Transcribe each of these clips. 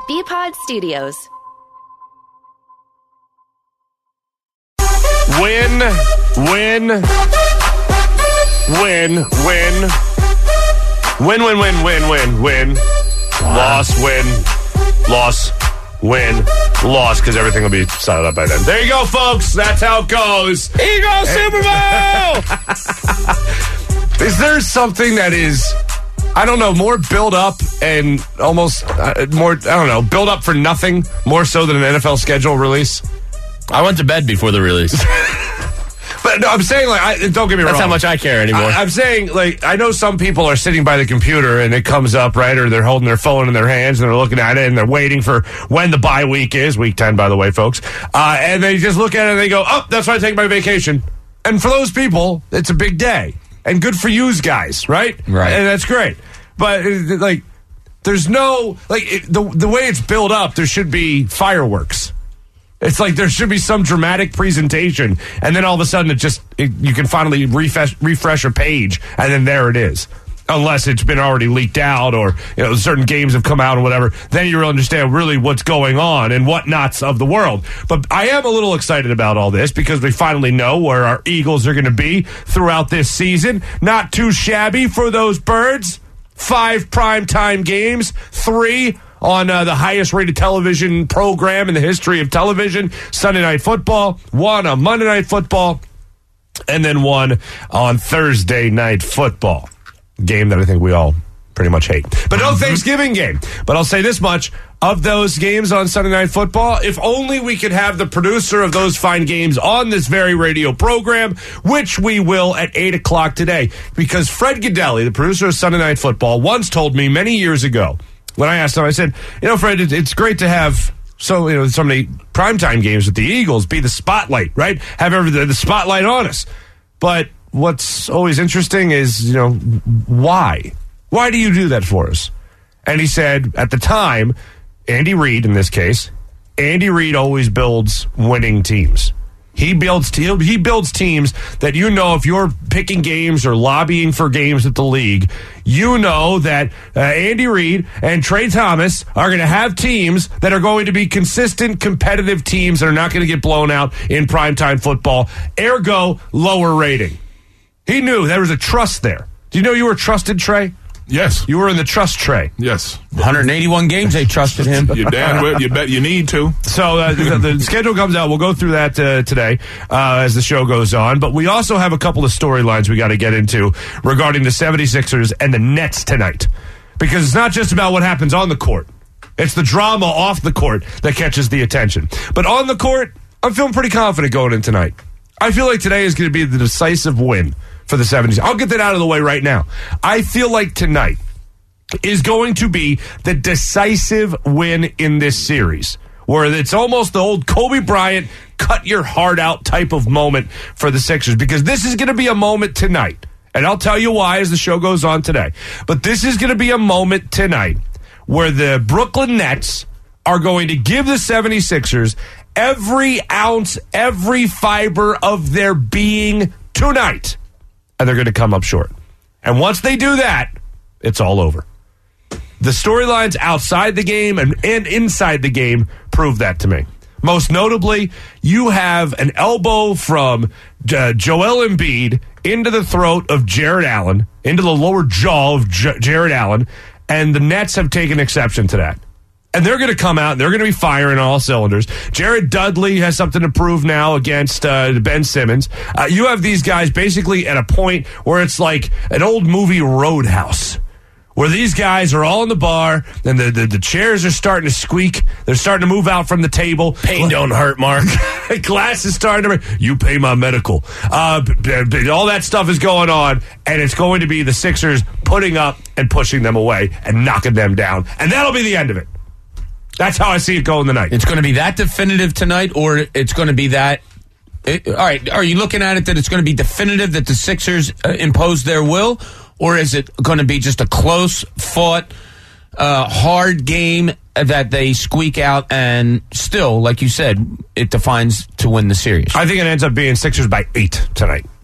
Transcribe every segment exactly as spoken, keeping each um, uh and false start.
B-Pod Studios. Win, win, win, win, win, win, win, win, win, win, loss, win, loss, win, loss, because everything will be settled up by then. There you go, folks. That's how it goes. Eagles Super Bowl! Is there something that is, I don't know, more build up and almost uh, more, I don't know, build up for nothing more so than an N F L schedule release? I went to bed before the release. But no, I'm saying, like, I, don't get me That's wrong. how much I care anymore. I, I'm saying, like, I know some people are sitting by the computer and it comes up, right, or they're holding their phone in their hands and they're looking at it and they're waiting for when the bye week is, week ten, by the way, folks. Uh, and they just look at it and they go, oh, that's why I take my vacation. And for those people, it's a big day. And good for yous guys, right? Right. And that's great. But, uh, like, there's no, like, it, the, the way it's built up, there should be fireworks. It's like there should be some dramatic presentation, and then all of a sudden it just it, you can finally refresh, refresh a page, and then there it is. Unless it's been already leaked out, or you know certain games have come out or whatever, then you will understand really what's going on and whatnots of the world. But I am a little excited about all this because we finally know where our Eagles are going to be throughout this season. Not too shabby for those birds. Five primetime games, three on uh, the highest-rated television program in the history of television, Sunday Night Football, one on Monday Night Football, and then one on Thursday Night Football. Game that I think we all pretty much hate. But no Thanksgiving game. But I'll say this much. Of those games on Sunday Night Football, if only we could have the producer of those fine games on this very radio program, which we will at eight o'clock today. Because Fred Gaudelli, the producer of Sunday Night Football, once told me many years ago, when I asked him, I said, you know, Fred, it's great to have so you know so many primetime games with the Eagles be the spotlight, right? Have every, the spotlight on us. But what's always interesting is, you know, why? Why do you do that for us? And he said, at the time, Andy Reid, in this case, Andy Reid always builds winning teams. He builds te- he builds teams that you know if you're picking games or lobbying for games at the league, you know that uh, Andy Reid and Trey Thomas are going to have teams that are going to be consistent, competitive teams that are not going to get blown out in primetime football. Ergo, lower rating. He knew there was a trust there. Do you know you were trusted, Trey? Yes. You were in the trust tray. Yes. one hundred eighty-one games they trusted him. You damn well, you bet you need to. So uh, the, the schedule comes out. We'll go through that uh, today uh, as the show goes on. But we also have a couple of storylines we got to get into regarding the seventy-sixers and the Nets tonight. Because it's not just about what happens on the court. It's the drama off the court that catches the attention. But on the court, I'm feeling pretty confident going in tonight. I feel like today is going to be the decisive win for the seventies. I'll get that out of the way right now. I feel like tonight is going to be the decisive win in this series, where it's almost the old Kobe Bryant cut your heart out type of moment for the Sixers, because this is going to be a moment tonight, and I'll tell you why as the show goes on today. But this is going to be a moment tonight where the Brooklyn Nets are going to give the seventy-sixers every ounce, every fiber of their being tonight. And they're going to come up short. And once they do that, it's all over. The storylines outside the game and, and inside the game prove that to me. Most notably, you have an elbow from uh, Joel Embiid into the throat of Jared Allen, into the lower jaw of J- Jared Allen, and the Nets have taken exception to that. And they're going to come out and they're going to be firing on all cylinders. Jared Dudley has something to prove now against uh, Ben Simmons. Uh, you have these guys basically at a point where it's like an old movie Roadhouse, where these guys are all in the bar and the, the, the chairs are starting to squeak. They're starting to move out from the table. Pain don't hurt, Mark. Glass is starting to... You pay my medical. Uh, b- b- all that stuff is going on, and it's going to be the Sixers putting up and pushing them away and knocking them down. And that'll be the end of it. That's how I see it going tonight. It's going to be that definitive tonight, or it's going to be that... It, all right, are you looking at it that it's going to be definitive that the Sixers uh, impose their will, or is it going to be just a close, fought, uh, hard game that they squeak out and still, like you said, it defines to win the series? I think it ends up being Sixers by eight tonight.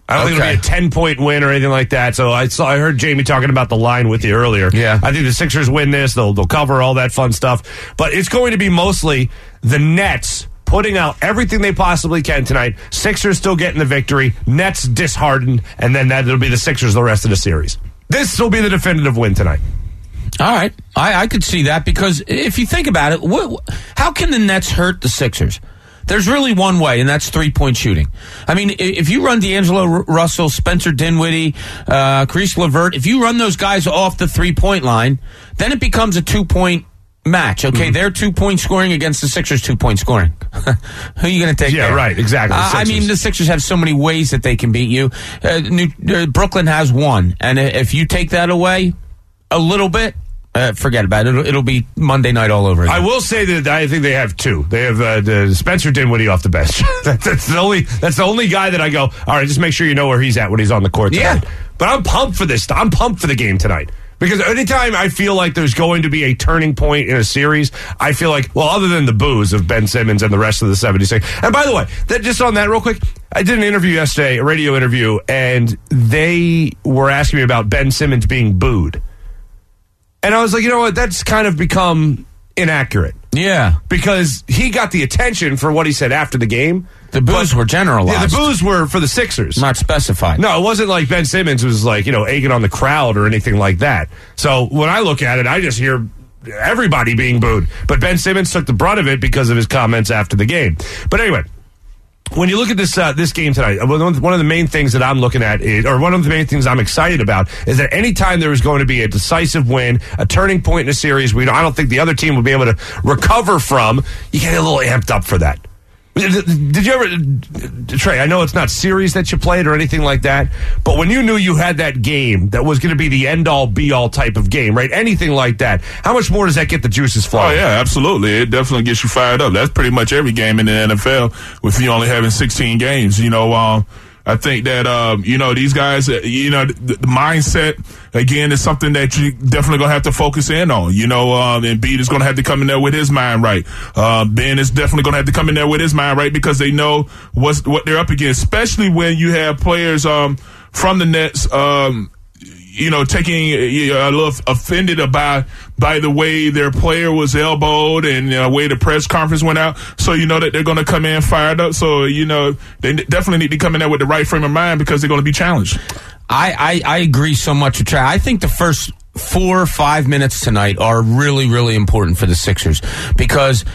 I don't Okay. think it'll be a ten-point win or anything like that. So I saw, I heard Jamie talking about the line with you earlier. Yeah. I think the Sixers win this. They'll they'll cover all that fun stuff. But it's going to be mostly the Nets putting out everything they possibly can tonight. Sixers still getting the victory. Nets disheartened, and then that'll be the Sixers the rest of the series. This will be the definitive win tonight. All right. I, I could see that because if you think about it, what, how can the Nets hurt the Sixers? There's really one way, and that's three-point shooting. I mean, if you run D'Angelo Russell, Spencer Dinwiddie, uh, Caris LeVert, if you run those guys off the three-point line, then it becomes a two-point match, okay? Mm-hmm. They're two-point scoring against the Sixers two-point scoring. Who are you going to take Yeah, there? right, exactly. Uh, I mean, the Sixers have so many ways that they can beat you. Uh, New, uh, Brooklyn has one, and if you take that away a little bit, Uh, forget about it. It'll, it'll be Monday night all over again. I will say that I think they have two. They have uh, the Spencer Dinwiddie off the bench. that's, that's the only. That's the only guy that I go. All right, just make sure you know where he's at when he's on the court tonight. Yeah. But I'm pumped for this. I'm pumped for the game tonight because anytime I feel like there's going to be a turning point in a series, I feel like, well, other than the boos of Ben Simmons and the rest of the seventy-six. And by the way, that just on that real quick, I did an interview yesterday, a radio interview, and they were asking me about Ben Simmons being booed. And I was like, you know what? That's kind of become inaccurate. Yeah. Because he got the attention for what he said after the game. The boos were generalized. Yeah, the boos were for the Sixers. Not specified. No, it wasn't like Ben Simmons was like, you know, egging on the crowd or anything like that. So when I look at it, I just hear everybody being booed. But Ben Simmons took the brunt of it because of his comments after the game. But anyway, when you look at this uh, this game tonight, one of the main things that I'm looking at, is, or one of the main things I'm excited about, is that anytime there is going to be a decisive win, a turning point in a series, we I don't think the other team will be able to recover from, you get a little amped up for that. Did you ever, Trey, I know it's not series that you played or anything like that, but when you knew you had that game that was going to be the end-all, be-all type of game, right? Anything like that, how much more does that get the juices flowing? Oh, yeah, absolutely. It definitely gets you fired up. That's pretty much every game in the N F L with you only having sixteen games. You know, um, I think that, um, you know, these guys, you know, the, the mindset, again, is something that you definitely going to have to focus in on. You know, um, Embiid is going to have to come in there with his mind right. Uh, Ben is definitely going to have to come in there with his mind right because they know what's, what they're up against, especially when you have players um, from the Nets, um, you know, taking uh, a little offended about by the way their player was elbowed and the uh, way the press conference went out. So you know that they're going to come in fired up. So, you know, they definitely need to come in there with the right frame of mind because they're going to be challenged. I, I, I agree so much with Trey. I think the first four or five minutes tonight are really, really important for the Sixers because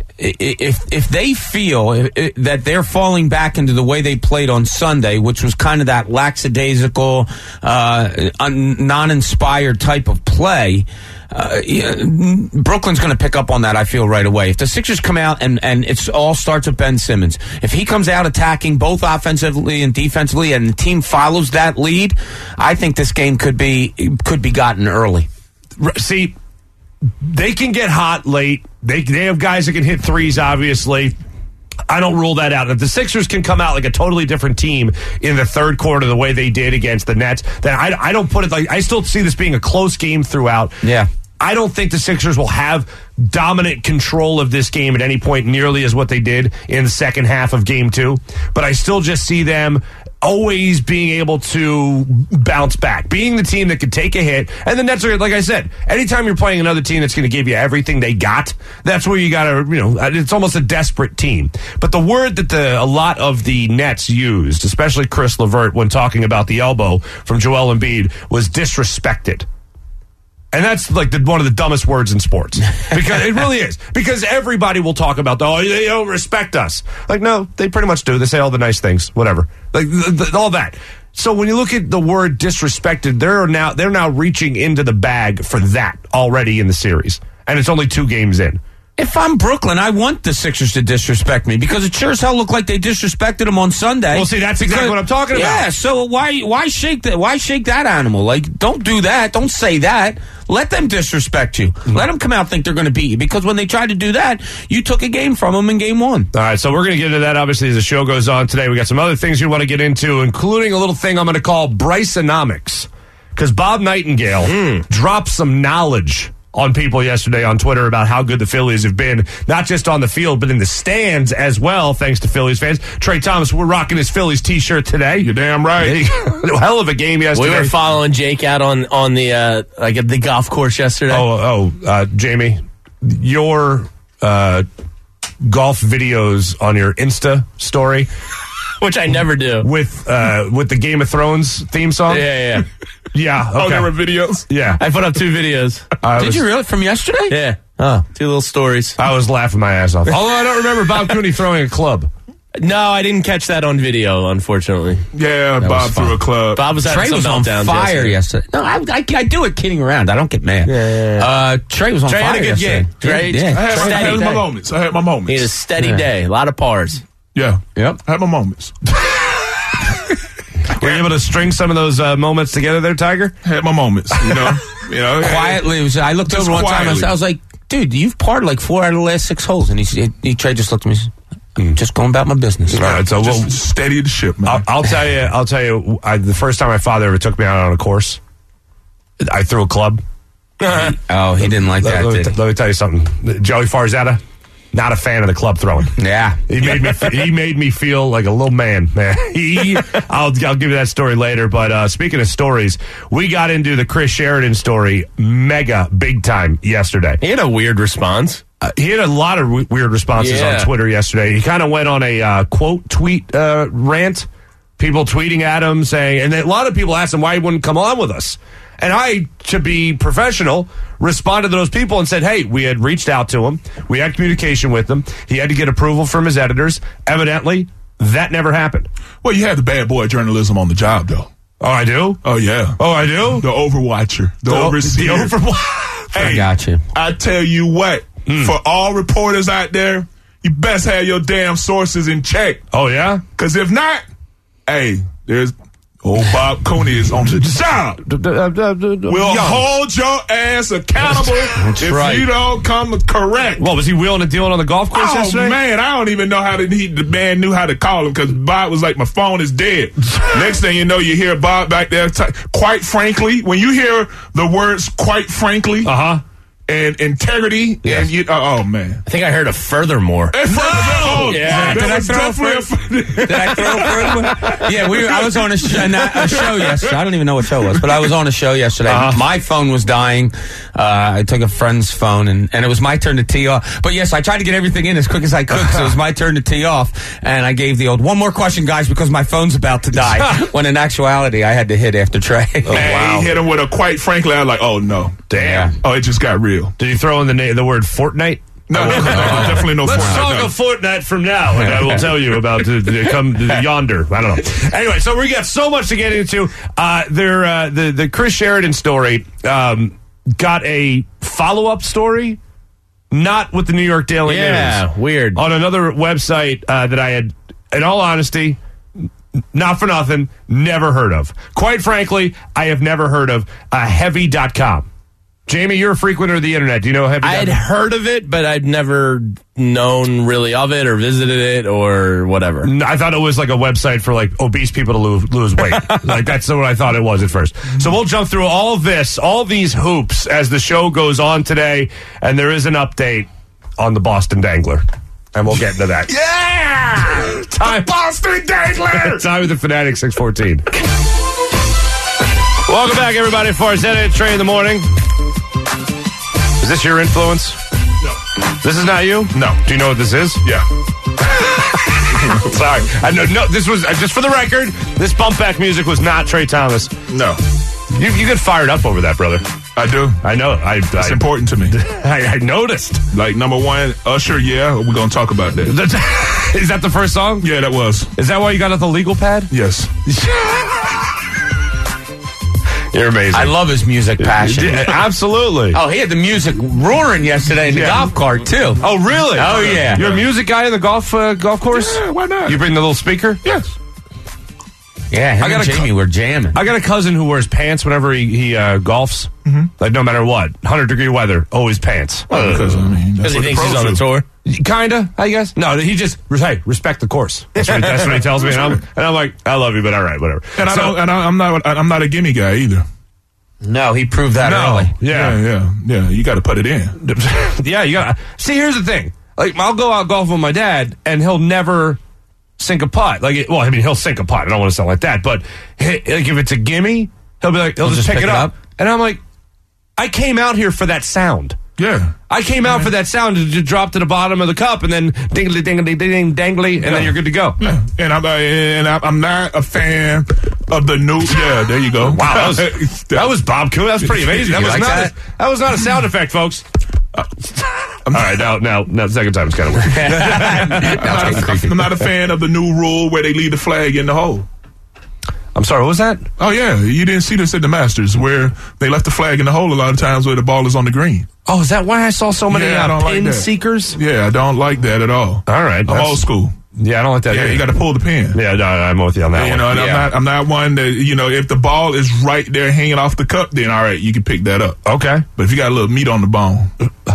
if if they feel that they're falling back into the way they played on Sunday, which was kind of that lackadaisical, uh, non-inspired type of play, Uh, Brooklyn's going to pick up on that, I feel, right away. If the Sixers come out and, and it all starts with Ben Simmons, if he comes out attacking both offensively and defensively and the team follows that lead, I think this game could be could be gotten early. See, they can get hot late. They, they have guys that can hit threes, obviously. I don't rule that out. If the Sixers can come out like a totally different team in the third quarter the way they did against the Nets, then I, I don't put it like, I still see this being a close game throughout. Yeah. I don't think the Sixers will have dominant control of this game at any point nearly as what they did in the second half of game two. But I still just see them always being able to bounce back, being the team that could take a hit. And the Nets are, like I said, anytime you're playing another team that's going to give you everything they got, that's where you got to, you know, it's almost a desperate team. But the word that the a lot of the Nets used, especially Caris LeVert, when talking about the elbow from Joel Embiid, was disrespected. And that's like the, one of the dumbest words in sports. Because it really is. Because everybody will talk about, oh, they don't respect us. Like, no, they pretty much do. They say all the nice things, whatever. Like, the, the, all that. So when you look at the word disrespected, they're now they're now reaching into the bag for that already in the series. And it's only two games in. If I'm Brooklyn, I want the Sixers to disrespect me because it sure as hell looked like they disrespected them on Sunday. Well, see, that's exactly because, what I'm talking about. Yeah, so why why shake that? Why shake that animal? Like, don't do that. Don't say that. Let them disrespect you. Mm-hmm. Let them come out and think they're going to beat you because when they tried to do that, you took a game from them in game one. All right, so we're going to get into that, obviously, as the show goes on today. We got some other things we want to get into, including a little thing I'm going to call Brysonomics because Bob Nightingale mm. dropped some knowledge on people yesterday on Twitter about how good the Phillies have been, not just on the field, but in the stands as well, thanks to Phillies fans. Trey Thomas, we're rocking his Phillies t-shirt today. You're damn right. Hell of a game yesterday. We were following Jake out on, on the, uh, like at the golf course yesterday. Oh, oh, uh, Jamie, your uh, golf videos on your Insta story, which I never do, with uh, with the Game of Thrones theme song. Yeah, yeah, yeah. Okay. Oh, there were videos. Yeah, I put up two videos. I Did was, you really from yesterday? Yeah, Oh, two little stories. I was laughing my ass off. Although I don't remember Bob Cooney throwing a club. No, I didn't catch that on video, unfortunately. Yeah, That Bob was threw a club. Bob was having Trey some was on meltdowns fire yesterday. yesterday. No, I, I, I do it kidding around. I don't get mad. Yeah, yeah, yeah. Uh, Trey was on Trey fire had a good yesterday. game. Trey- yeah, I had, Trey I had a had good my day. moments. I had my moments. He had a steady Yeah. day, a lot of pars. Yeah. Yep. I had my moments. Were you able to string some of those uh, moments together there, Tiger? I had my moments. You know. You know. Quietly, it was, I looked Just over one time. I was, quietly. I was like, "Dude, you've parred like four out of the last six holes." And he, he, he Trey just looked at me. I'm just going about my business. All right, so Just we'll, steady the ship, man. I'll, I'll tell you. I'll tell you. I, the first time my father ever took me out on a course, I threw a club. Oh, he didn't like that, let, me did t- he? let me tell you something. Joey Farzetta, not a fan of the club throwing. Yeah. He made me. He made me feel like a little man, man. He. I'll. I'll give you that story later. But uh, speaking of stories, we got into the Chris Sheridan story, mega big time yesterday. He had a weird response. Uh, he had a lot of w- weird responses Yeah. on Twitter yesterday. He kind of went on a uh, quote tweet uh, rant. People tweeting at him saying, and then a lot of people asked him why he wouldn't come on with us. And I, to be professional, responded to those people and said, hey, we had reached out to him. We had communication with him. He had to get approval from his editors. Evidently, that never happened. Well, you had the bad boy journalism on the job, though. Oh, I do? Oh, yeah. Oh, I do? The overwatcher. The, The- overseer. The overwatch. Hey, I got you. I tell you what, for all reporters out there, you best have your damn sources in check. Oh, yeah? Because if not, hey, there's old Bob Cooney is on the job. We'll Young. hold your ass accountable if right. you don't come correct. What, was he wheeling and dealing on the golf course Oh yesterday? man, I don't even know how to. He, the man knew how to call him because Bob was like, "My phone is dead." Next thing you know, you hear Bob back there. T- quite frankly, when you hear the words "quite frankly" Uh-huh. and integrity, Yes. and you, oh, oh man, I think I heard a furthermore. no! Oh, Yeah. that Did I was throw a definitely a Did I throw a further? Yeah, we. Were, I was on a, sh- a show yesterday. I don't even know what show it was, but I was on a show yesterday. Uh-huh. My phone was dying. Uh, I took a friend's phone, and, and it was my turn to tee off. But yes, I tried to get everything in as quick as I could, so it was my turn to tee off. And I gave the old one more question, guys, because my phone's about to die. When in actuality, I had to hit after Trey. And wow. he hit him with a quite frankly. I was like, "Oh no, Damn. oh, it just got real." Did you throw in the na- the word Fortnite? No, no, no, definitely no. Let's Fortnite, talk no. a fortnight from now, and I will tell you about the, the come the yonder. I don't know. Anyway, so we got so much to get into. Uh, there, uh, the the Chris Sheridan story um, got a follow up story, not with the New York Daily Yeah, News, weird. on another website uh, that I had, in all honesty, n- not for nothing, never heard of. Quite frankly, I have never heard of uh, heavy dot com. Jamie, you're a frequenter of the internet. Do you know heavy? I had heard of it, but I'd never known really of it or visited it or whatever. I thought it was like a website for like obese people to lose, lose weight. Like that's what I thought it was at first. So we'll jump through all of this, all these hoops as the show goes on today, and there is an update on the Boston Dangler, and we'll get into that. Yeah, Time, Boston Dangler. time with the Fanatic six fourteen. Welcome back, everybody. Farzetta and Trey in the morning. Is this your influence? No, This is not you? No. Do you know what this is? yeah. Sorry. I know. No, this was uh, just for the record. This bump back music was not Trey Thomas. No, You, you get fired up over that, brother. I do. I know. I, It's I, important to me. I, I noticed. Like number one, Usher. Yeah, we're gonna talk about that. That's- Is that the first song? Yeah, that was. Is that why you got out the legal pad? Yes. You're amazing. I love his music passion. Yeah, absolutely. Oh, he had the music roaring yesterday in the Yeah. golf cart, too. Oh, really? Oh, yeah. You're a music guy in the golf uh, golf course? Yeah, why not? You bring the little speaker? Yes. Yeah, him I got and a Jamie were jamming. I got a cousin who wears pants whenever he, he uh, golfs. Mm-hmm. Like, no matter what. one hundred degree weather, always pants. Well, because I mean, Because that's he what thinks the he's pros on the do. tour. Kinda, I guess. No, he just, hey, respect the course. That's what, that's what he tells me. And I'm, and I'm like, I love you, but all right, whatever. And I So- don't. And I, I'm not. I'm not a gimme guy either. No, he proved that No. early. Yeah. Yeah, yeah, yeah. You got to put it in. Yeah, you got. See, here's the thing. Like, I'll go out golfing with my dad, and he'll never sink a putt. Like, it, well, I mean, he'll sink a putt. I don't want to sound like that, but he, like if it's a gimme, he'll be like, he'll, just, pick, it up. up. And I'm like, I came out here for that sound. Yeah. I came out for that sound to just drop to the bottom of the cup and then dingly, dingly, ding, dangly, and Yeah. then you're good to go. Yeah. And I'm uh, and I'm I'm not a fan of the new. Yeah, there you go. Wow, that was, that was Bob Coon. That was pretty amazing. That You was like not that? A, that was not a sound effect, folks. All right, now, now, now, the second time it's kind of weird. I'm, not a, I'm not a fan of the new rule where they leave the flag in the hole. I'm sorry, what was that? Oh yeah, you didn't see this at the Masters where they left the flag in the hole a lot of times where the ball is on the green. Oh, is that why I saw so many Yeah, I uh, don't like pin that. seekers? Yeah, I don't like that at all. All right, I'm that's- old school. Yeah, I don't like that. Yeah, either. you got to pull the pin. Yeah, no, I'm with you on that You one. know, and I'm Yeah. not. I'm not one that you know. If the ball is right there hanging off the cup, then all right, you can pick that up. Okay. But if you got a little meat on the bone,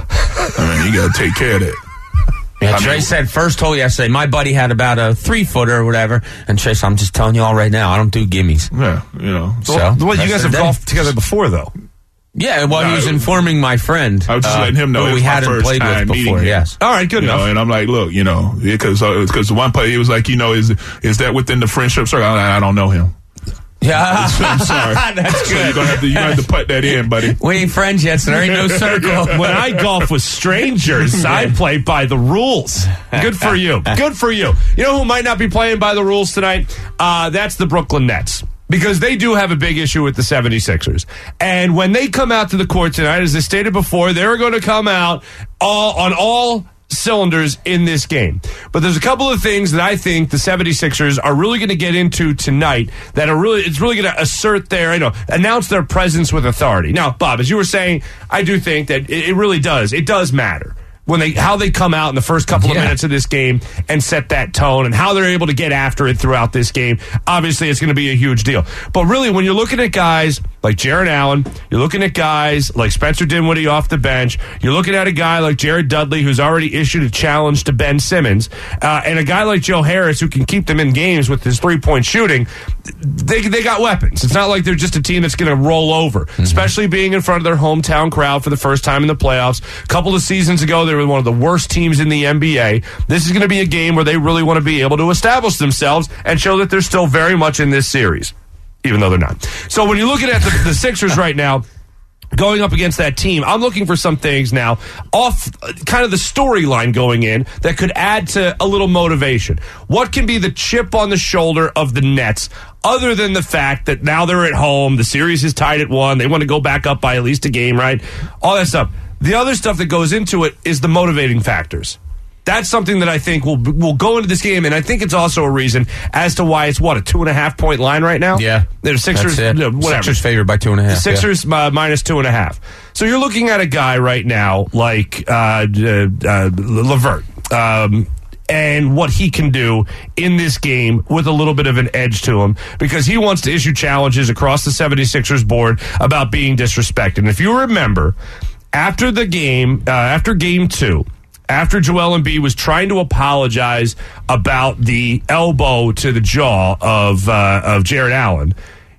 I mean, you got to take care of that. Yeah, I Trey mean- said first hole yesterday, my buddy had about a three footer or whatever. And Trey said, I'm just telling you all right now, I don't do gimmies. Yeah, you know. So, Well, you that's guys the have day. golfed together before, though. Yeah, well, he was No, informing my friend. I was just letting him know who it we was my hadn't first played time with meeting before. him. Yes. All right, good You enough. know, and I'm like, look, you know, because because the one play, he was like, you know, is is that within the friendship circle? I, I don't know him. Yeah, I'm sorry. That's So you're good. gonna have to you have to put that in, buddy. We ain't friends yet, so there ain't no circle. When I golf with strangers, I play by the rules. Good for you. Good for you. You know who might not be playing by the rules tonight? Uh, that's the Brooklyn Nets. Because they do have a big issue with the seventy-sixers. And when they come out to the court tonight, as I stated before, they're going to come out all on all cylinders in this game. But there's a couple of things that I think the seventy-sixers are really going to get into tonight that are really, it's really going to assert their, you know, announce their presence with authority. Now, Bob, as you were saying, I do think that it, it really does. It does matter. When they how they come out in the first couple of Yeah. minutes of this game and set that tone and how they're able to get after it throughout this game, obviously it's going to be a huge deal. But really, when you're looking at guys like Jared Allen, you're looking at guys like Spencer Dinwiddie off the bench, you're looking at a guy like Jared Dudley who's already issued a challenge to Ben Simmons, uh, and a guy like Joe Harris who can keep them in games with his three-point shooting, they, they got weapons. It's not like they're just a team that's going to roll over, mm-hmm. especially being in front of their hometown crowd for the first time in the playoffs. A couple of seasons ago, they were one of the worst teams in the N B A. This is going to be a game where they really want to be able to establish themselves and show that they're still very much in this series, even though they're not. So when you're looking at the, the Sixers right now, going up against that team, I'm looking for some things now off uh, kind of the storyline going in that could add to a little motivation. What can be the chip on the shoulder of the Nets other than the fact that now they're at home, the series is tied at one, they want to go back up by at least a game, right? All that stuff. The other stuff that goes into it is the motivating factors. That's something that I think will will go into this game, and I think it's also a reason as to why it's, what, a two and a half point line right now? Yeah. The Sixers, That's it. uh, whatever. Sixers favored by two and a half. The Sixers uh, minus two and a half. So you're looking at a guy right now like uh, uh, uh, LeVert. Um, and what he can do in this game with a little bit of an edge to him because he wants to issue challenges across the seventy-sixers board about being disrespected. And if you remember, after the game, uh, after game two, after Joel Embiid was trying to apologize about the elbow to the jaw of uh, of Jared Allen,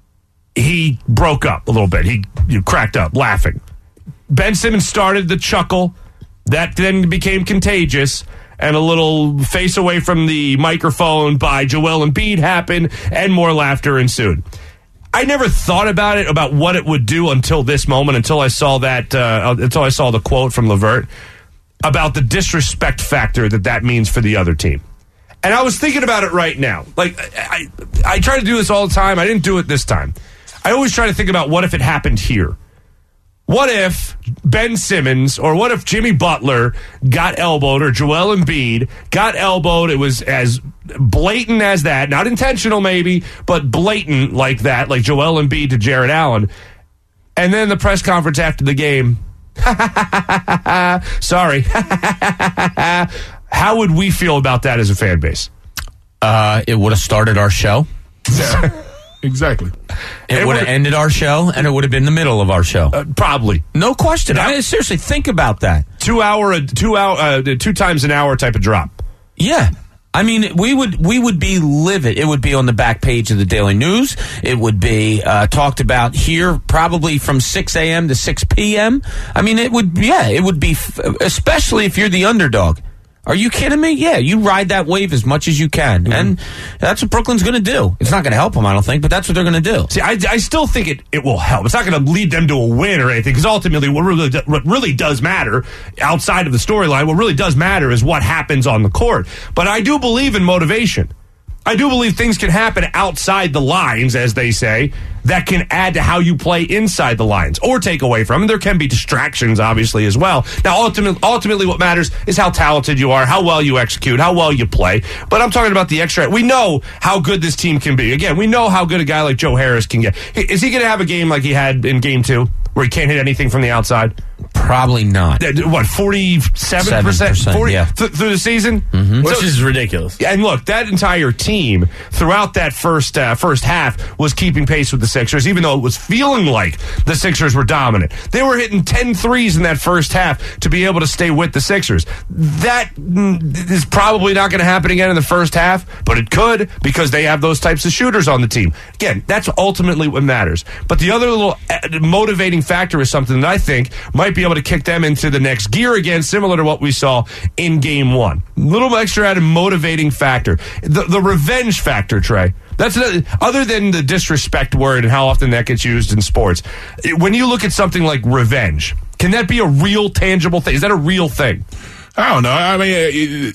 he broke up a little bit. He you cracked up laughing. Ben Simmons started the chuckle. That then became contagious. And a little face away from the microphone by Joel Embiid happened, and more laughter ensued. I never thought about it, about what it would do until this moment, until I saw that, uh, until I saw the quote from LeVert about the disrespect factor that that means for the other team. And I was thinking about it right now. Like, I, I, I try to do this all the time. I didn't do it this time. I always try to think about what if it happened here. What if Ben Simmons or what if Jimmy Butler got elbowed or Joel Embiid got elbowed? It was as blatant as that. Not intentional maybe, but blatant like that, like Joel Embiid to Jared Allen. And then the press conference after the game, sorry. How would we feel about that as a fan base? Uh, it would have started our show. Yeah, exactly. It, It would have would've- ended our show, and it would have been the middle of our show. Uh, probably. No question. That- I mean, seriously, think about that. Two hour, two hour, uh, two times an hour type of drop. Yeah. I mean, we would we would be livid. It would be on the back page of the Daily News. It would be uh, talked about here probably from six a.m. to six p.m. I mean, it would, yeah, it would be, f- especially if you're the underdog. Are you kidding me? Yeah, you ride that wave as much as you can. Mm-hmm. And that's what Brooklyn's going to do. It's not going to help them, I don't think, but that's what they're going to do. See, I, I still think it, it will help. It's not going to lead them to a win or anything, because ultimately what really, do, what really does matter, outside of the storyline, what really does matter is what happens on the court. But I do believe in motivation. I do believe things can happen outside the lines, as they say, that can add to how you play inside the lines or take away from them. There can be distractions, obviously, as well. Now, ultimately, ultimately, what matters is how talented you are, how well you execute, how well you play. But I'm talking about the extra. We know how good this team can be. Again, we know how good a guy like Joe Harris can get. Is he going to have a game like he had in game two, where he can't hit anything from the outside? Probably not. What, forty-seven percent? forty Yeah. th- through the season? Mm-hmm. Which So, is ridiculous. and look, that entire team throughout that first uh, first half was keeping pace with the Sixers, even though it was feeling like the Sixers were dominant. They were hitting ten threes in that first half to be able to stay with the Sixers. That mm, is probably not going to happen again in the first half, but it could, because they have those types of shooters on the team. Again, that's ultimately what matters. But the other little uh, motivating factor is something that I think might be able to kick them into the next gear again, similar to what we saw in game one. Little extra added motivating factor. The, the revenge factor, Trey. That's a, other than the disrespect word and how often that gets used in sports. It, when you look at something like revenge, can that be a real, tangible thing? Is that a real thing? I don't know. I mean, it,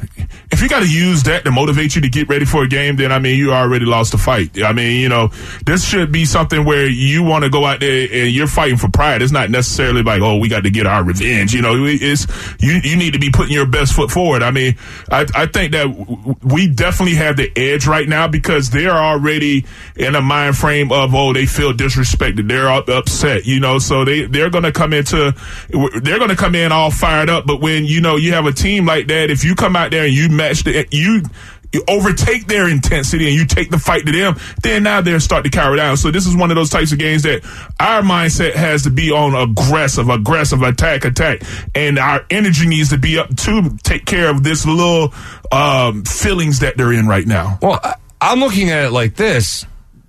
if you got to use that to motivate you to get ready for a game, then, I mean, you already lost the fight. I mean, you know, this should be something where you want to go out there and you're fighting for pride. It's not necessarily like, oh, we got to get our revenge. You know, it's you, you need to be putting your best foot forward. I mean, I, I think that we definitely have the edge right now, because they're already in a mind frame of, oh, they feel disrespected. They're upset, you know, so they, they're going to come into, they're going to come in all fired up. But when, you know, you have a team like that, if you come out there and you match the, you, you overtake their intensity and you take the fight to them, then now they'll start to carry down. So this is one of those types of games that our mindset has to be on aggressive, aggressive, attack, attack. And our energy needs to be up to take care of this little um, feelings that they're in right now. Well, I, I'm looking at it like this.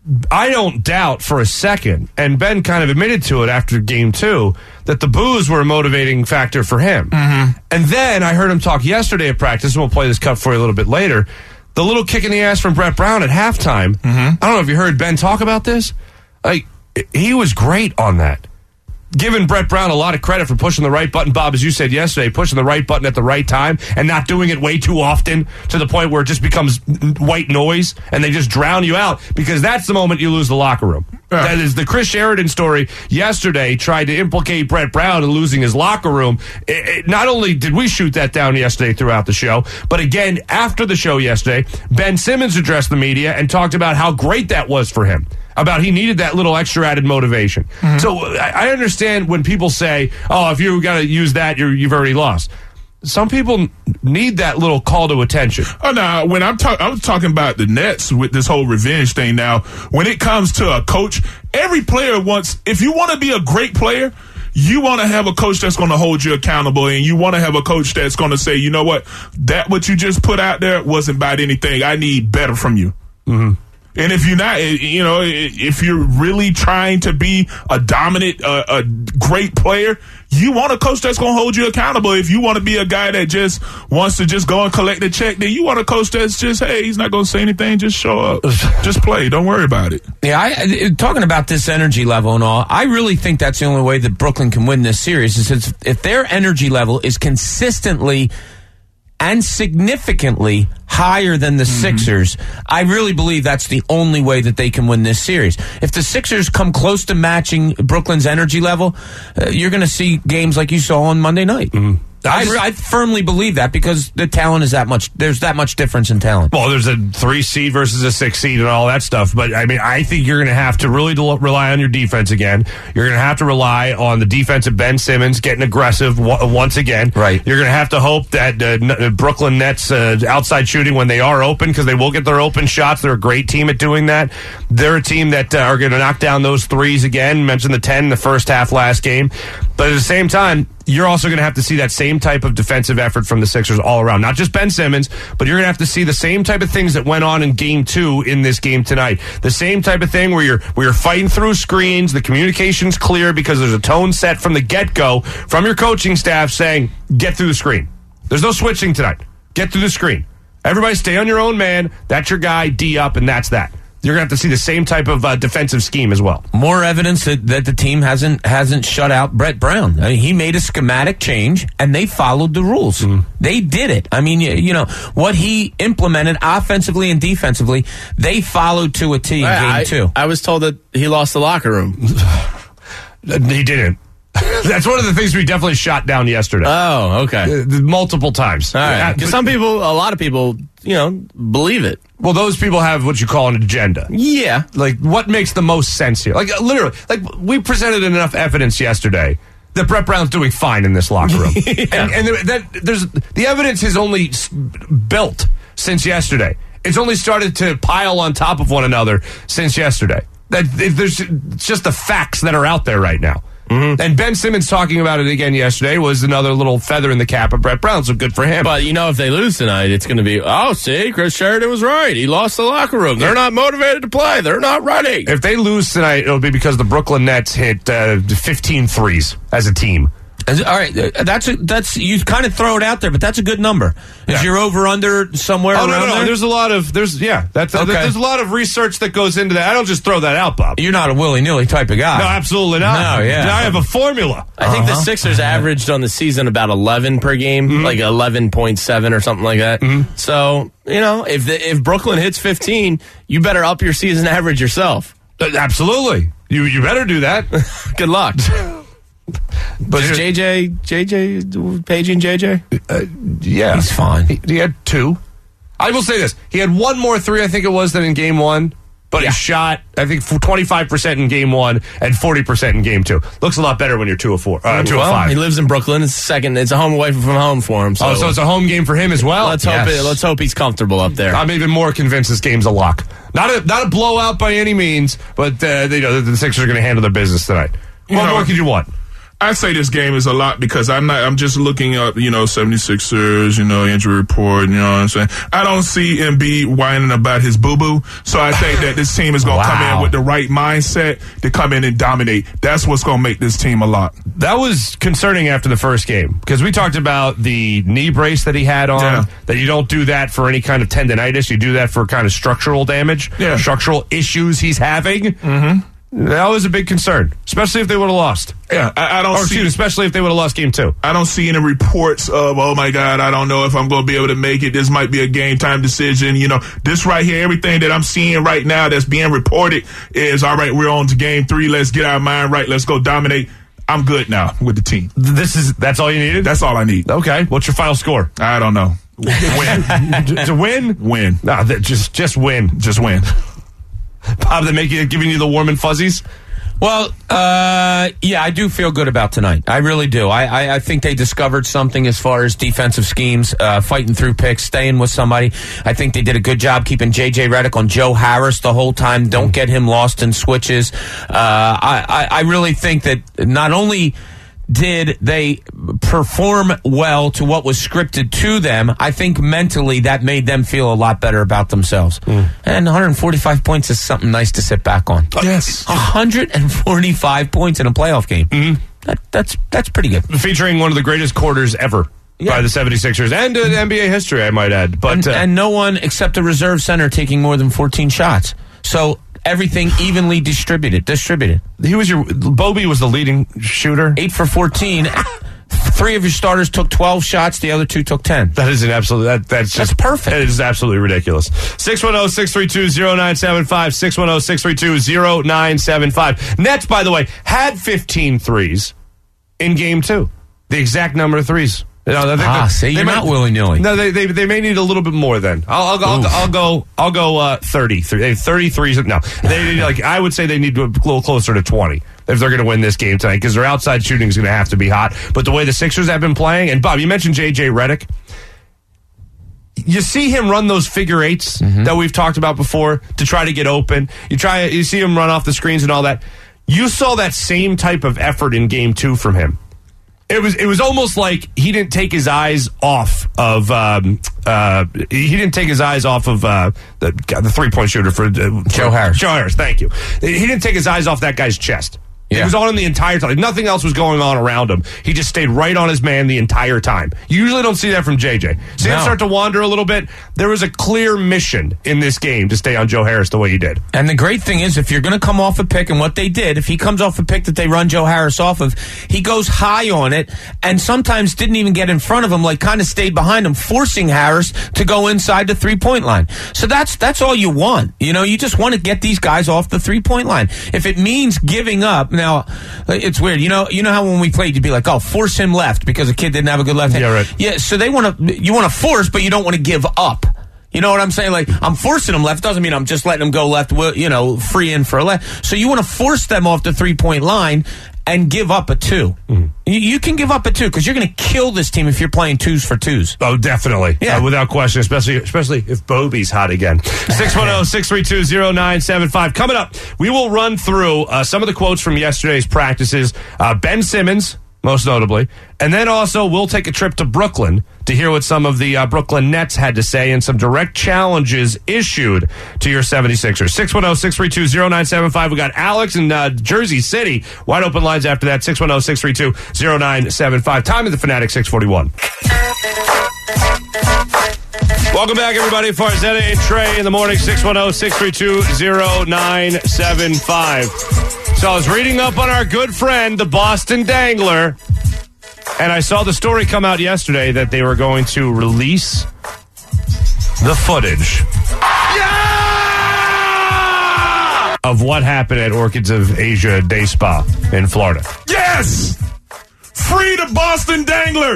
I don't doubt for a second, and Ben kind of admitted to it after game two, that the boos were a motivating factor for him. Mm-hmm. And then I heard him talk yesterday at practice, and we'll play this cut for you a little bit later. The little kick in the ass from Brett Brown at halftime. Mm-hmm. I don't know if you heard Ben talk about this. Like, he was great on that. Giving Brett Brown a lot of credit for pushing the right button, Bob, as you said yesterday, pushing the right button at the right time and not doing it way too often to the point where it just becomes white noise and they just drown you out, because that's the moment you lose the locker room. Yeah. That is the Chris Sheridan story yesterday, tried to implicate Brett Brown in losing his locker room. It, it, not only did we shoot that down yesterday throughout the show, but again, after the show yesterday, Ben Simmons addressed the media and talked about how great that was for him. About he needed that little extra added motivation. Mm-hmm. So I understand when people say, oh, if you got to use that, you're, you've already lost. Some people need that little call to attention. Oh, no, when I'm talking, I was talking about the Nets with this whole revenge thing. Now, when it comes to a coach, every player wants, if you want to be a great player, you want to have a coach that's going to hold you accountable, and you want to have a coach that's going to say, you know what, that what you just put out there wasn't about anything. I need better from you. Mm-hmm. And if you're not, you know, if you're really trying to be a dominant, uh, a great player, you want a coach that's going to hold you accountable. If you want to be a guy that just wants to just go and collect a check, then you want a coach that's just, hey, he's not going to say anything, just show up, just play, don't worry about it. Yeah, I, talking about this energy level and all, I really think that's the only way that Brooklyn can win this series, is if their energy level is consistently and significantly higher than the mm-hmm. Sixers, I really believe that's the only way that they can win this series. If the Sixers come close to matching Brooklyn's energy level, uh, you're going to see games like you saw on Monday night. Mm-hmm. I, I firmly believe that, because the talent is that much. There's that much difference in talent. Well, there's a three seed versus a six seed and all that stuff. But I mean, I think you're going to have to really del- rely on your defense again. You're going to have to rely on the defense of Ben Simmons getting aggressive w- once again. Right. You're going to have to hope that uh, N- Brooklyn Nets uh, outside shooting when they are open, because they will get their open shots. They're a great team at doing that. They're a team that uh, are going to knock down those threes again. Mentioned the ten in the first half last game. But at the same time, you're also going to have to see that same type of defensive effort from the Sixers all around. Not just Ben Simmons, but you're going to have to see the same type of things that went on in game two in this game tonight. The same type of thing where you're where you're fighting through screens, the communication's clear because there's a tone set from the get-go from your coaching staff saying, get through the screen. There's no switching tonight. Get through the screen. Everybody stay on your own man. That's your guy, D up, and that's that. You're going to have to see the same type of uh, defensive scheme as well. More evidence that, that the team hasn't hasn't shut out Brett Brown. I mean, he made a schematic change, and they followed the rules. Mm. They did it. I mean, you, you know, what he implemented offensively and defensively, they followed to a T in I, game two. I, I was told that he lost the locker room. He didn't. That's one of the things we definitely shot down yesterday. Oh, okay. Uh, multiple times. All right. Because some people, a lot of people, you know, believe it. Well, those people have what you call an agenda. Yeah. Like, what makes the most sense here? Like, literally, like, we presented enough evidence yesterday that Brett Brown's doing fine in this locker room. yeah. And, and that there's the evidence has only built since yesterday. It's only started to pile on top of one another since yesterday. That there's just the facts that are out there right now. Mm-hmm. And Ben Simmons talking about it again yesterday was another little feather in the cap of Brett Brown, so good for him. But, you know, if they lose tonight, it's going to be, oh, see, Chris Sheridan was right. He lost the locker room. They're not motivated to play. They're not ready. If they lose tonight, it'll be because the Brooklyn Nets hit uh, fifteen threes as a team. All right, that's a, that's you kind of throw it out there, but that's a good number. Is Yeah. your over under somewhere Oh around no, no, there? there's a lot of there's yeah, that's Okay. there's a lot of research that goes into that. I don't just throw that out, Bob. You're not a willy-nilly type of guy. No, absolutely not. No, yeah. I have a formula. I think Uh-huh. the Sixers averaged on the season about eleven per game, mm-hmm. like eleven point seven or something like that. Mm-hmm. So, you know, if the, if Brooklyn hits fifteen, you better up your season average yourself. Uh, absolutely, you you better do that. Good luck. But is J J, J J, paging J J? Uh, yeah. He's fine. He, he had two. I will say this. He had one more three, I think it was, than in game one. But Yeah. he shot, I think, twenty-five percent in game one and forty percent in game two. Looks a lot better when you're two of four, uh, two well, of five. he lives in Brooklyn. It's second. It's a home away from home for him. So, Oh, so it's a home game for him as well? let's hope Yes. it, let's hope he's comfortable up there. I'm even more convinced this game's a lock. Not a not a blowout by any means, but uh, you know, the, the Sixers are going to handle their business tonight. You What know, more could you want? I say this game is a lot because I'm not. I'm just looking up, you know, seventy-sixers, you know, injury report. You know what I'm saying? I don't see Embiid whining about his boo boo. So I think that this team is going to Wow. come in with the right mindset to come in and dominate. That's what's going to make this team a lot. That was concerning after the first game because we talked about the knee brace that he had on, Yeah. that you don't do that for any kind of tendonitis. You do that for kind of structural damage, Yeah. structural issues he's having. Mm-hmm. That was a big concern, especially if they would have lost. Yeah, I, I don't Or, see. excuse me, especially if they would have lost game two. I don't see any reports of, oh my God, I don't know if I'm going to be able to make it. This might be a game time decision. You know, this right here, everything that I'm seeing right now that's being reported is, all right, we're on to game three. Let's get our mind right. Let's go dominate. I'm good now with the team. This is That's all you needed? That's all I need. Okay. What's your final score? I don't know. Win. to, to win? Win. No, that, just, just win. Just win. Bob, they make you giving you the warm and fuzzies? Well, uh, yeah, I do feel good about tonight. I really do. I, I, I think they discovered something as far as defensive schemes, uh, fighting through picks, staying with somebody. I think they did a good job keeping J J Redick on Joe Harris the whole time. Don't get him lost in switches. Uh, I, I, I really think that not only did they perform well to what was scripted to them, I think mentally that made them feel a lot better about themselves. Mm. And one hundred forty-five points is something nice to sit back on. Yes. one hundred forty-five points in a playoff game. Mm-hmm. That, that's that's pretty good. Featuring one of the greatest quarters ever Yeah. by the seventy-sixers and in N B A history, I might add. But And, uh, and no one except the reserve center taking more than fourteen shots. So everything evenly distributed. Distributed. he was your Bobby was the leading shooter. eight for fourteen. Three of your starters took twelve shots. The other two took ten. That is an absolute. That, that's just That's perfect. That is absolutely ridiculous. six one zero, six three two, zero nine seven five. six one zero, six three two, zero nine seven five. Nets, by the way, had fifteen threes in game two. The exact number of threes. You know, I think Ah, that- see, they you're might- not willy-nilly. No, they, they they may need a little bit more. Then I'll I'll, go- I'll, go- I'll go I'll go uh, thirty. They have thirty-threes. No, they need, like I would say they need to go a little closer to twenty if they're going to win this game tonight because their outside shooting is going to have to be hot. But the way the Sixers have been playing, and Bob, you mentioned J J Redick. You see him run those figure eights mm-hmm. that we've talked about before to try to get open. You try you see him run off the screens and all that. You saw that same type of effort in game two from him. It was it was almost like he didn't take his eyes off of um, uh, he didn't take his eyes off of uh, the, the three point shooter for, uh, for Joe Harris. Joe Harris, thank you. He didn't take his eyes off that guy's chest. Yeah. He was on him the entire time. Nothing else was going on around him. He just stayed right on his man the entire time. You usually don't see that from J J. See him No. start to wander a little bit. There was a clear mission in this game to stay on Joe Harris the way he did. And the great thing is, if you're going to come off a pick, and what they did, if he comes off a pick that they run Joe Harris off of, he goes high on it, and sometimes didn't even get in front of him, like kind of stayed behind him, forcing Harris to go inside the three-point line. So that's that's all you want. You know, you just want to get these guys off the three-point line. If it means giving up, now, it's weird. You know, you know how when we played, you'd be like, "Oh, force him left," because a kid didn't have a good left hand. Yeah, right. Yeah, so they want to. You want to force, but you don't want to give up. You know what I'm saying? Like, I'm forcing them left. Doesn't mean I'm just letting them go left, you know, free in for a left. So you want to force them off the three-point line and give up a two. Mm-hmm. You, you can give up a two because you're going to kill this team if you're playing twos for twos. Oh, definitely. Yeah. Uh, without question, especially especially if Bobby's hot again. six one zero, six three two, zero nine seven five. Coming up, we will run through uh, some of the quotes from yesterday's practices. Uh, Ben Simmons, most notably. And then also, we'll take a trip to Brooklyn to hear what some of the uh, Brooklyn Nets had to say and some direct challenges issued to your seventy-sixers. six one zero, six three two, zero nine seven five. We got Alex in uh, Jersey City. Wide open lines after that. six one zero, six three two, zero nine seven five. Time of the Fanatic, six forty-one. Welcome back, everybody. Farzetta and Trey in the morning. six one zero, six three two, zero nine seven five. So I was reading up on our good friend, the Boston Dangler, and I saw the story come out yesterday that they were going to release the footage yeah! of what happened at Orchids of Asia Day Spa in Florida. Yes! Free the Boston Dangler!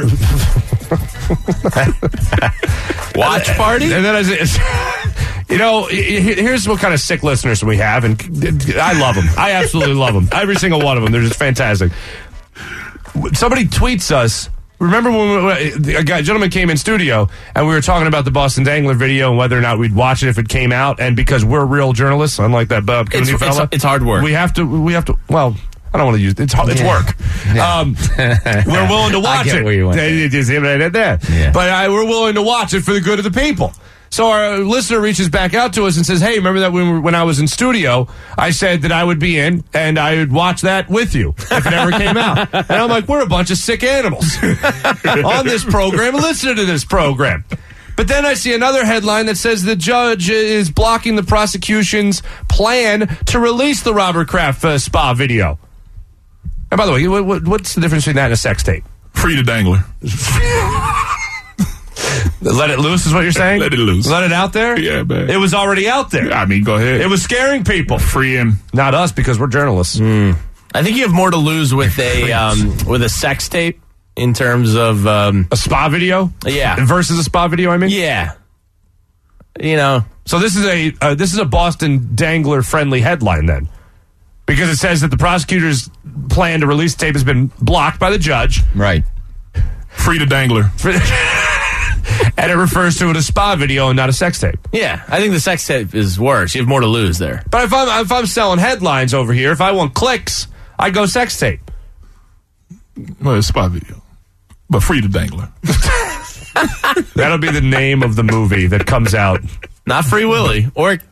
Watch party? And then I said, you know, here's what kind of sick listeners we have, and I love them. I absolutely love them. Every single one of them. They're just fantastic. Somebody tweets us. Remember when we, a guy, gentleman came in studio and we were talking about the Boston Dangler video and whether or not we'd watch it if it came out, and because we're real journalists, unlike that Bob Cooney It's, fella, it's, it's hard work. we have to. We have to. Well. I don't want to use it. It's, it's Yeah. work. Yeah. Um, we're willing to watch I get it. where you went. It is right there. Yeah. But I, we're willing to watch it for the good of the people. So our listener reaches back out to us and says, "Hey, remember that when, we were, when I was in studio, I said that I would be in and I would watch that with you if it ever came out." And I'm like, we're a bunch of sick animals on this program, listening to this program. But then I see another headline that says the judge is blocking the prosecution's plan to release the Robert Kraft uh, spa video. And by the way, what, what, what's the difference between that and a sex tape? Free the Dangler. Let it loose is what you're saying? Let it loose. Let it out there? Yeah, man. It was already out there. I mean, go ahead. It was scaring people. free him. Not us, because we're journalists. I think you have more to lose with a um, with a sex tape in terms of um, A spa video? Yeah. Versus a spa video, I mean? yeah, you know. So this is a uh, this is a Boston Dangler friendly headline then, because it says that the prosecutor's plan to release the tape has been blocked by the judge, Right. Free the Dangler. and it refers to it as a spa video and not a sex tape. Yeah, I think the sex tape is worse. You have more to lose there. But if I'm if I'm selling headlines over here, if I want clicks, I go sex tape. Well, it's a spot video. But free the Dangler. That'll be the name of the movie that comes out. Not Free Willy, or maybe,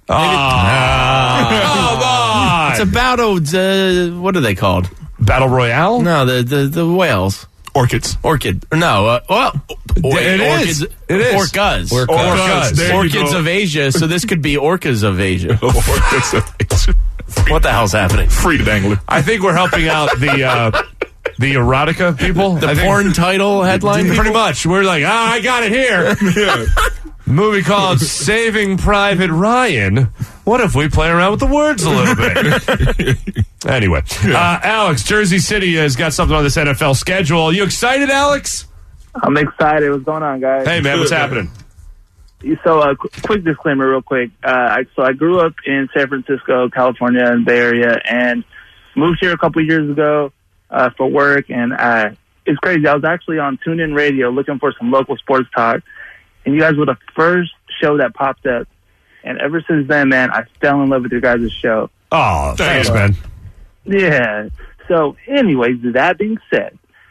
Oh, it's about oh, uh, what are they called? Battle Royale? No, the the, the whales. Orchids. Orchid. No, uh, well, or, It is. orchids, It is. Orcas. Orcas. Orcas. There you Orchids go. of Asia. So this could be orcas of Asia. Orchids. What the hell's happening? Free the Dangler. I think we're helping out the uh, the erotica people. The I think- porn title headline? Pretty much. We're like, ah, I got it here. Yeah. Movie called Saving Private Ryan. What if we play around with the words a little bit? Anyway, uh, Alex, Jersey City has got something on this N F L schedule. You excited, Alex? I'm excited. What's going on, guys? Hey, man, what's happening? So, uh, qu- quick disclaimer, real quick. Uh, I, so, I grew up in San Francisco, California, in the Bay Area, and moved here a couple of years ago uh, for work. And uh, it's crazy. I was actually on TuneIn Radio looking for some local sports talk, and you guys were the first show that popped up. And ever since then, man, I fell in love with your guys' show. Oh, thanks, man. Yeah. So, anyways, that being said,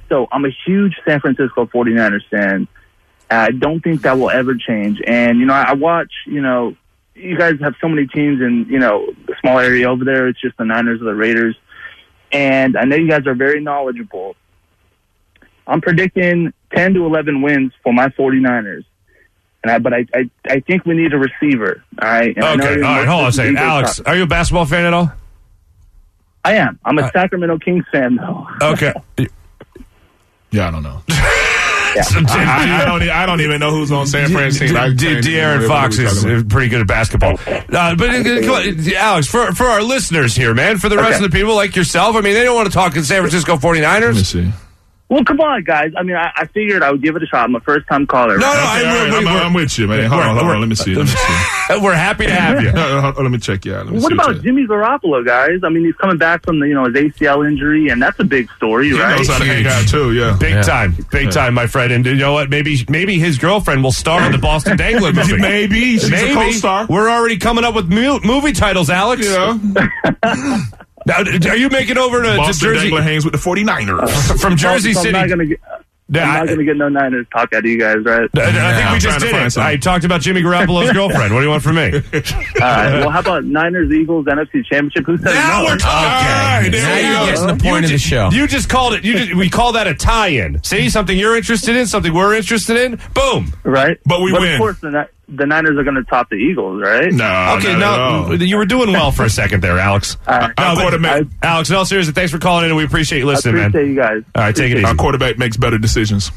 So I'm a huge San Francisco forty-niners fan. I don't think that will ever change. And, you know, I watch, you know, you guys have so many teams in, you know, the small area over there. It's just the Niners or the Raiders. And I know you guys are very knowledgeable. I'm predicting ten to eleven wins for my forty-niners. And I, but I, I, I think we need a receiver. All right. And Okay. All right. Hold on a second. Alex, are you a basketball fan at all? I am. I'm a Uh, Sacramento Kings fan, though. Okay. Yeah, I don't know. Yeah. I, I don't. e- I don't even know who's on San Francisco. I D- can't D- even De'Aaron remember Fox who we're is talking about. uh, pretty good at basketball. Uh, but uh, come on, Alex, for for our listeners here, man, for the rest Okay. of the people like yourself, I mean, they don't want to talk in San Francisco Let me forty-niners. see. Well, come on, guys. I mean, I, I figured I would give it a shot. I'm a first-time caller. No, no, Okay, I, all right, we- I'm, we're- I'm with you, man. Hold we're- on, hold we're- on. Let me see. Let me see. We're happy to have you. Uh, hold on, let me check you out. Let me What see about you- Jimmy Garoppolo, guys? I mean, he's coming back from the, you know, his A C L injury, and that's a big story, He right? knows how to hang out too. Yeah. Big Yeah. time, big time, my friend. And you know what? Maybe maybe his girlfriend will star in the Boston Dangler movie. Maybe she's Maybe. a co-star. We're already coming up with mu- movie titles, Alex. Yeah. Now, are you making over to, to Boston Jersey Dangler hangs with the forty-niners. from Jersey So I'm City? not gonna get. Yeah, I'm I- not going to get no Niners talk out of you guys, right? I, I think I'm we just trying to did find it. something. I talked about Jimmy Garoppolo's girlfriend. What do you want from me? All right. Well, how about Niners, Eagles, N F C Championship? Who said Now no? we're talking. All right, there Now we you're go. getting the point of the show. You just called it. You just, we call that a tie-in. See, something you're interested in, something we're interested in. Boom. Right? But we but win. Of course, the, Ni- the Niners are going to top the Eagles, right? No. Okay, not at no, all. you were doing well for a second there, Alex. All right. Our but- quarterback, Alex, in all seriousness, thanks for calling in, and we appreciate you I listening, appreciate man. you guys. All right, take it our easy. quarterback makes better decisions.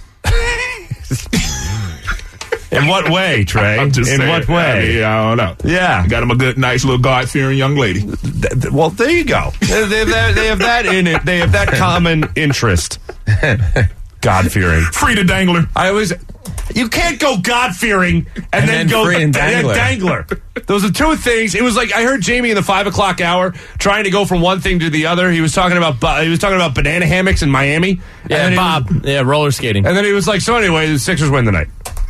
In what way, Trey? I'm just in saying. what way? I, mean, I don't know. Yeah. Got him a good, nice little God-fearing young lady. Th- th- Well, there you go. They, they have that, they have that in it. They have that common interest. God-fearing. Free to Dangler. I always. You can't go God-fearing and, And then, then go free and and Dangler. Dangler. Those are two things. It was like I heard Jamie in the five o'clock hour trying to go from one thing to the other. He was talking about bu- he was talking about banana hammocks in Miami. Yeah, and then he Bob. was- yeah, roller skating. and then he was like, "So anyway, the Sixers win the night."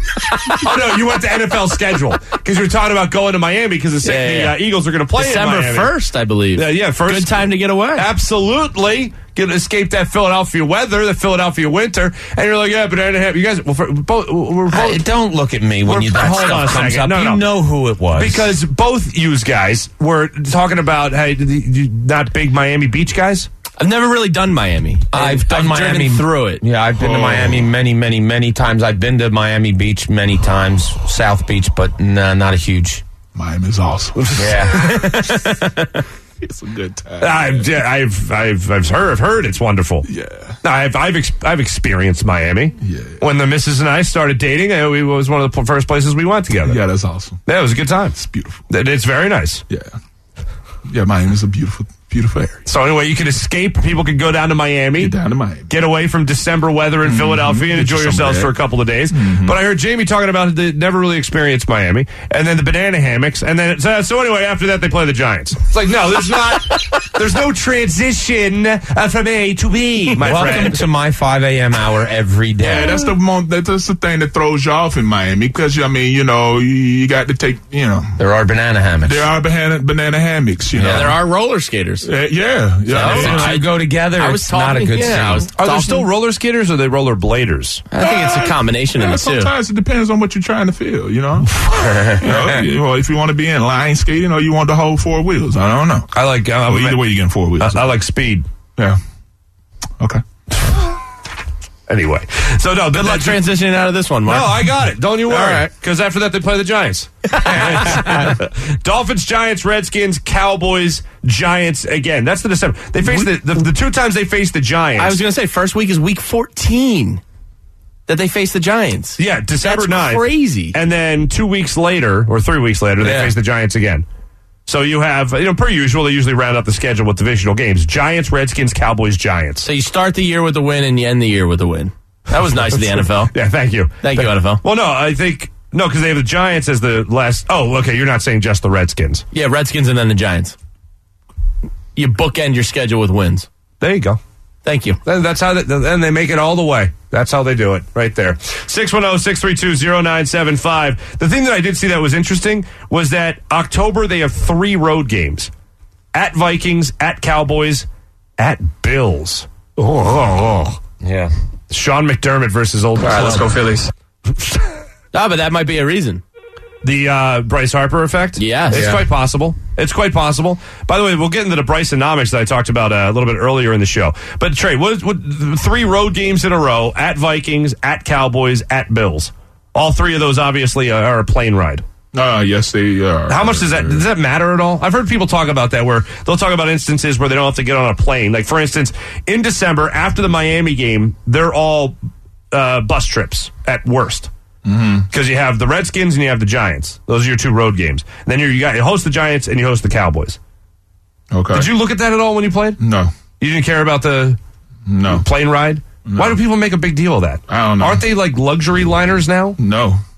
Oh no, you went to N F L schedule because you were talking about going to Miami because the, Six- Yeah, yeah, the uh, Eagles are going to play in December Miami. first, I believe. Yeah, yeah, first. Good time to get away. Absolutely. Get escape that Philadelphia weather, the Philadelphia winter, and you're like, yeah, banana ham. You guys, well, for, both, we're both Hey, don't look at me when We're- you that hold on a stuff comes second. up. No, you no. know who it was. because both yous guys were talking about, hey, you not big Miami Beach guys. I've never really done Miami. I've done I've driven Miami through it. Yeah, I've been to Oh. Miami many, many, many times. I've been to Miami Beach many times, South Beach, but nah, not a huge. Miami's awesome. Yeah. It's a good time. I've, I've, I've, I've heard, I've heard it's wonderful. Yeah. I've, I've, ex- I've experienced Miami. Yeah. When the missus and I started dating, uh, it was one of the p- first places we went together. Yeah, that's awesome. Yeah, it was a good time. It's beautiful. It- It's very nice. Yeah. Yeah, Miami's a beautiful, beautiful area. So anyway, you can escape. People can go down to Miami. Get down to Miami. Get away from December weather in Philadelphia and Get enjoy you some yourselves bread. for a couple of days. But I heard Jamie talking about the never really experienced Miami, and then the banana hammocks, and then so, so anyway, after that they play the Giants. It's like no, there's not, there's no transition uh, from A to B, my Welcome friend. to my five a.m. hour every day. Yeah, that's the mo- that's the thing that throws you off in Miami because I mean, you know, you, you got to take, you know, There are banana hammocks. there are banana banana hammocks, you know. Yeah, there are roller skaters. Uh, yeah, yeah. If the yeah. two go together, I was it's not a talking- good yeah, scene. I was Are there talking- still roller skaters or are they roller bladers? I think it's a combination Yeah, of the two. sometimes it depends on what you're trying to feel, you know. you know, you- well, if you want to be in line skating or you want to hold four wheels, I don't know. I like. Uh, Well, either way, you're getting four wheels. I, I like speed. yeah. Okay. Anyway, so no, Good luck transitioning out of this one, Mark. No, I got it. Don't you worry. All right. Because after that, they play the Giants. Dolphins, Giants, Redskins, Cowboys, Giants again. That's the December. They face the, the the two times they face the Giants. I was going to say, first week is week fourteen that they face the Giants. yeah, December That's ninth. crazy. And then two weeks later, or three weeks later, they Yeah. face the Giants again. So you have, you know, per usual, they usually round out the schedule with divisional games. Giants, Redskins, Cowboys, Giants. So you start the year with a win and you end the year with a win. That was nice of the N F L. Yeah, thank you. Thank you, N F L. Well, no, I think, no, because they have the Giants as the last. Oh, okay, you're not saying just the Redskins. Yeah, Redskins and then the Giants. You bookend your schedule with wins. There you go. Thank you. Then That's how they, then they make it all the way. That's how they do it, right there. six one zero, six three two, zero nine seven five. The thing that I did see that was interesting was that October they have three road games. At Vikings, at Cowboys, at Bills. Oh, oh, oh. Yeah. Sean McDermott versus old. All right, let's go Phillies. No, but that might be a reason. The uh, Bryce Harper effect? Yes. It's Yeah. quite possible. It's quite possible. By the way, we'll get into the Brysonomics that I talked about uh, a little bit earlier in the show. But, Trey, what, what, three road games in a row, at Vikings, at Cowboys, at Bills. All three of those, obviously, are a plane ride. Uh, yes, they are. How much does that does that matter at all? I've heard people talk about that where they'll talk about instances where they don't have to get on a plane. Like, for instance, in December, after the Miami game, they're all uh, bus trips at worst. Because mm-hmm. you have the Redskins and you have the Giants. Those are your two road games. And then you're, you got you host the Giants and you host the Cowboys. Okay. Did you look at that at all when you played? No. You didn't care about the no plane ride? No. Why do people make a big deal of that? I don't know. Aren't they like luxury liners now? No.